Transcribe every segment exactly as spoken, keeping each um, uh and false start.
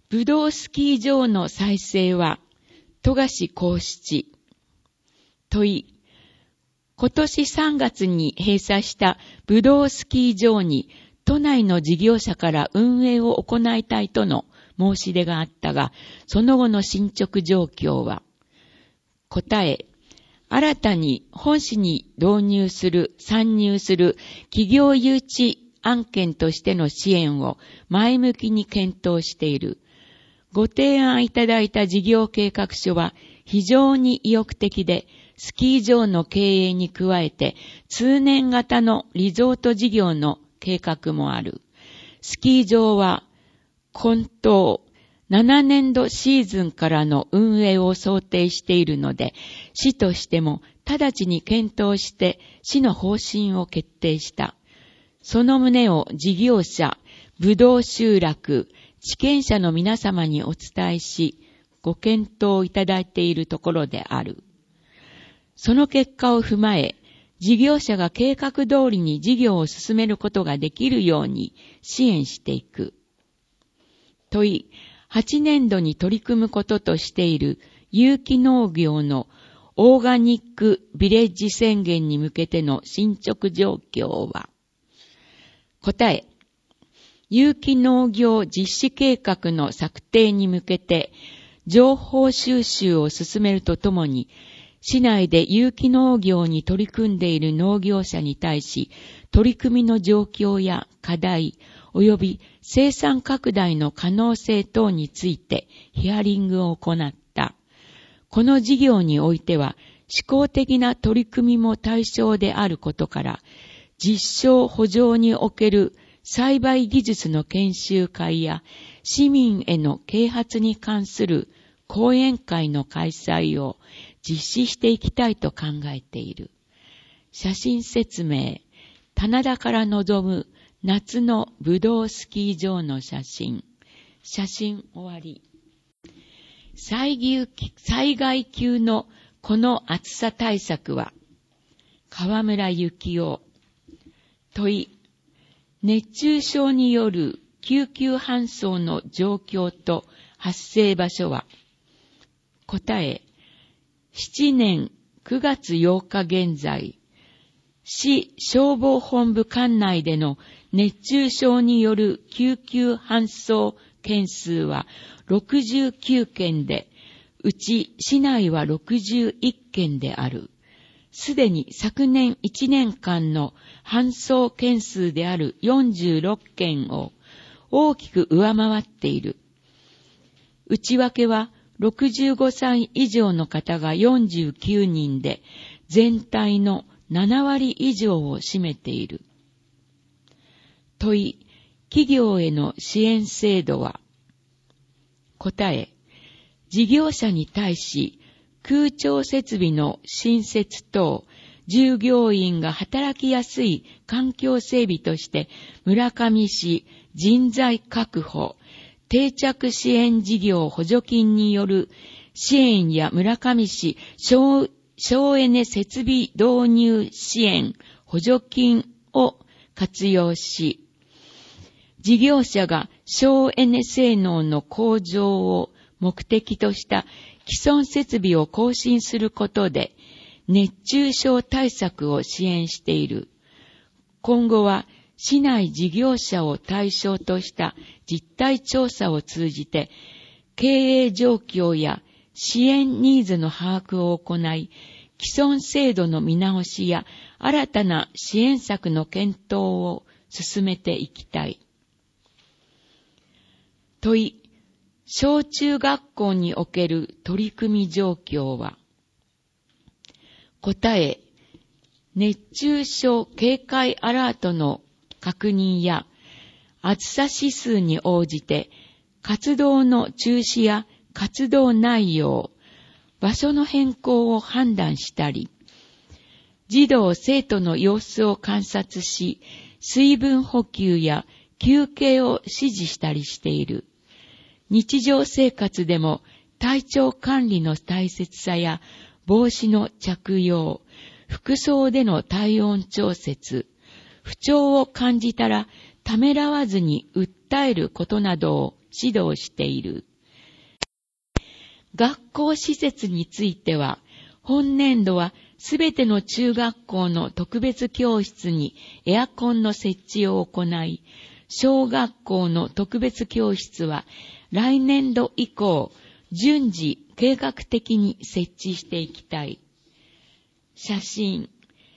ブドウスキー場の再生は、富樫幸七。問い、今年さんがつに閉鎖したブドウスキー場に都内の事業者から運営を行いたいとの申し出があったが、その後の進捗状況は。答え、新たに本市に導入する、参入する企業誘致案件としての支援を前向きに検討している。ご提案いただいた事業計画書は非常に意欲的で、スキー場の経営に加えて通年型のリゾート事業の計画もある。スキー場は今冬ななねんどシーズンからの運営を想定しているので、市としても直ちに検討して市の方針を決定した。その旨を事業者、ぶどう集落、地権者の皆様にお伝えし、ご検討いただいているところである。その結果を踏まえ、事業者が計画通りに事業を進めることができるように支援していく。問い、はちねんどに取り組むこととしている有機農業のオーガニックビレッジ宣言に向けての進捗状況は。答え、有機農業実施計画の策定に向けて情報収集を進めるとともに、市内で有機農業に取り組んでいる農業者に対し、取り組みの状況や課題、及び生産拡大の可能性等についてヒアリングを行った。この事業においては、思考的な取り組みも対象であることから、実証補助における栽培技術の研修会や市民への啓発に関する講演会の開催を実施していきたいと考えている。写真説明。棚田から望む夏のぶどうスキー場の写真。写真終わり。災害級のこの暑さ対策は、河村幸男。問い、熱中症による救急搬送の状況と発生場所は。答え、しちねんくがつようか現在、市消防本部管内での熱中症による救急搬送件数はろくじゅうきゅうけんで、うち市内はろくじゅういっけんである。すでに昨年いちねんかんの搬送件数であるよんじゅうろっけんを大きく上回っている。内訳はろくじゅうごさい以上の方がよんじゅうきゅうにんで、全体のななわり以上を占めている。問い、企業への支援制度は。答え、事業者に対し、空調設備の新設等、従業員が働きやすい環境整備として、村上市人材確保、定着支援事業補助金による支援や村上市省省エネ設備導入支援補助金を活用し、事業者が省エネ性能の向上を目的とした既存設備を更新することで熱中症対策を支援している。今後は市内事業者を対象とした実態調査を通じて経営状況や支援ニーズの把握を行い、既存制度の見直しや新たな支援策の検討を進めていきたい。問い、小中学校における取り組み状況は。答え、熱中症警戒アラートの確認や暑さ指数に応じて活動の中止や活動内容、場所の変更を判断したり、児童生徒の様子を観察し、水分補給や休憩を指示したりしている。日常生活でも体調管理の大切さや帽子の着用、服装での体温調節、不調を感じたらためらわずに訴えることなどを指導している。学校施設については、本年度はすべての中学校の特別教室にエアコンの設置を行い、小学校の特別教室は来年度以降、順次計画的に設置していきたい。写真。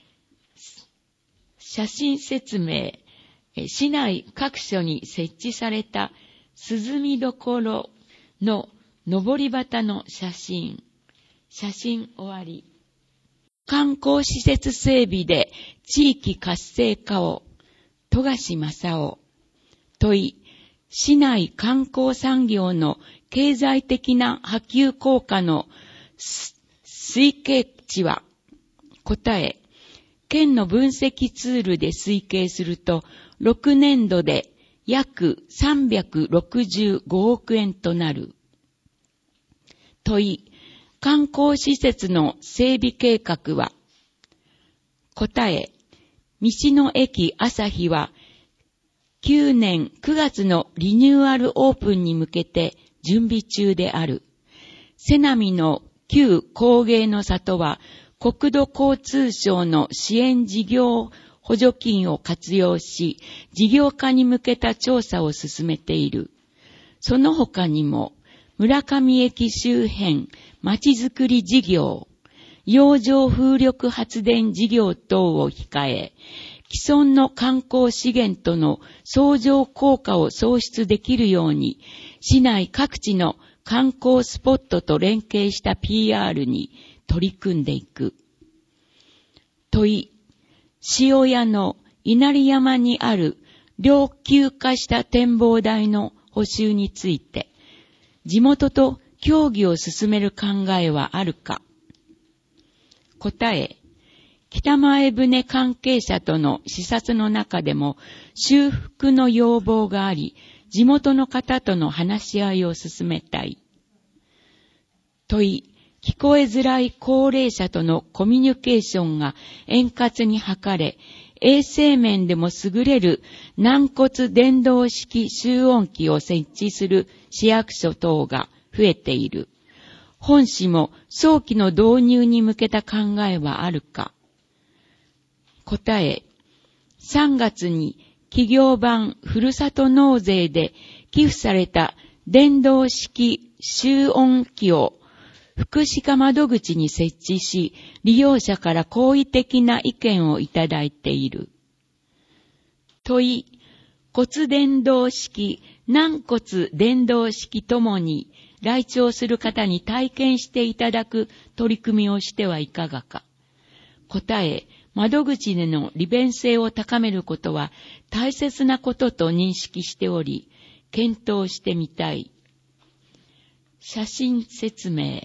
写真説明。市内各所に設置された涼みどころの登り旗の写真。写真終わり。観光施設整備で地域活性化を。富樫正夫。問い。市内観光産業の経済的な波及効果の推計値は。答え。県の分析ツールで推計すると、ろくねんどで約さんびゃくろくじゅうごおくえんとなる。問い。観光施設の整備計画は。答え。道の駅朝日は、きゅうねんくがつのリニューアルオープンに向けて準備中である。瀬波の旧工芸の里は、国土交通省の支援事業補助金を活用し、事業化に向けた調査を進めている。その他にも、村上駅周辺まちづくり事業、洋上風力発電事業等を控え、既存の観光資源との相乗効果を創出できるように、市内各地の観光スポットと連携した ピーアール に取り組んでいく。問い。塩屋の稲荷山にある老朽化した展望台の補修について、地元と協議を進める考えはあるか。答え。北前船関係者との視察の中でも修復の要望があり、地元の方との話し合いを進めたい。問い。聞こえづらい高齢者とのコミュニケーションが円滑に図れ、衛生面でも優れる軟骨伝導式集音機を設置する市役所等が増えている。本市も早期の導入に向けた考えはあるか。答え。さんがつに企業版ふるさと納税で寄付された電動式集音機を福祉課窓口に設置し、利用者から好意的な意見をいただいている。問い。骨伝導式、軟骨伝導式ともに来庁する方に体験していただく取り組みをしてはいかがか。答え。窓口での利便性を高めることは大切なことと認識しており、検討してみたい。写真説明。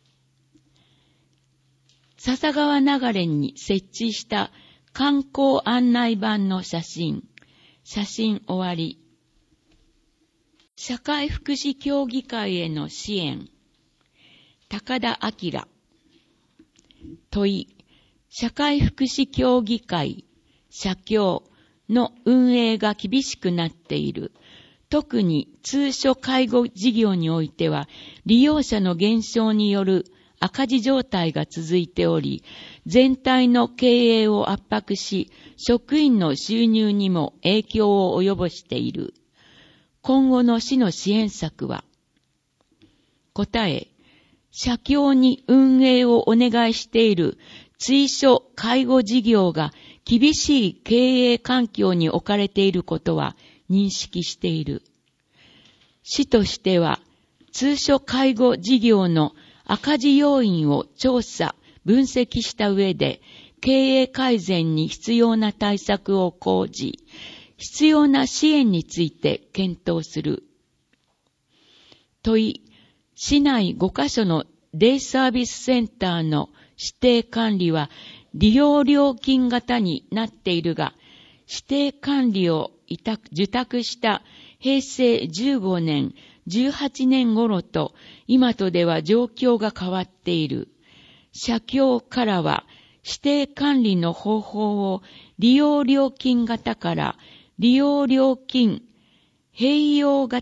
笹川流れに設置した観光案内板の写真。写真終わり。社会福祉協議会への支援。高田明。問い。社会福祉協議会、社協の運営が厳しくなっている。特に通所介護事業においては、利用者の減少による赤字状態が続いており、全体の経営を圧迫し、職員の収入にも影響を及ぼしている。今後の市の支援策は。答え。社協に運営をお願いしている追所介護事業が厳しい経営環境に置かれていることは認識している。市としては、通所介護事業の赤字要因を調査、分析した上で、経営改善に必要な対策を講じ、必要な支援について検討する。問い。市内ごカ所のデイサービスセンターの指定管理は利用料金型になっているが、指定管理を委託受託した平成じゅうごねん、じゅうはちねん頃と今とでは状況が変わっている。社協からは指定管理の方法を利用料金型から利用料金併用型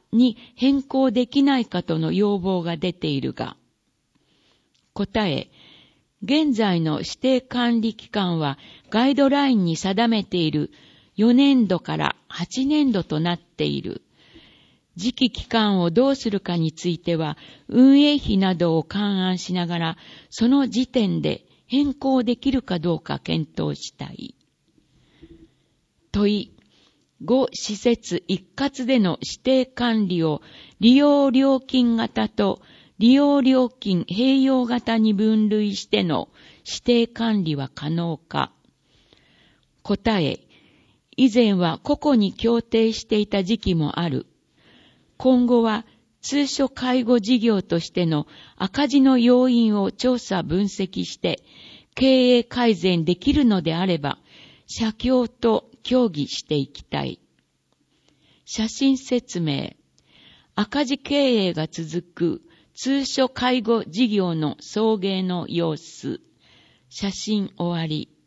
に変更できないかとの要望が出ているが、答え、現在の指定管理期間はガイドラインに定めているよねんどからはちねんどとなっている。次期期間をどうするかについては、運営費などを勘案しながら、その時点で変更できるかどうか検討したい。問い、ご施設一括での指定管理を利用料金型と利用料金併用型に分類しての指定管理は可能か。答え、以前は個々に協定していた時期もある。今後は通所介護事業としての赤字の要因を調査分析して経営改善できるのであれば、社協と協議していきたい。写真説明。赤字経営が続く通所介護事業の送迎の様子。写真終わり。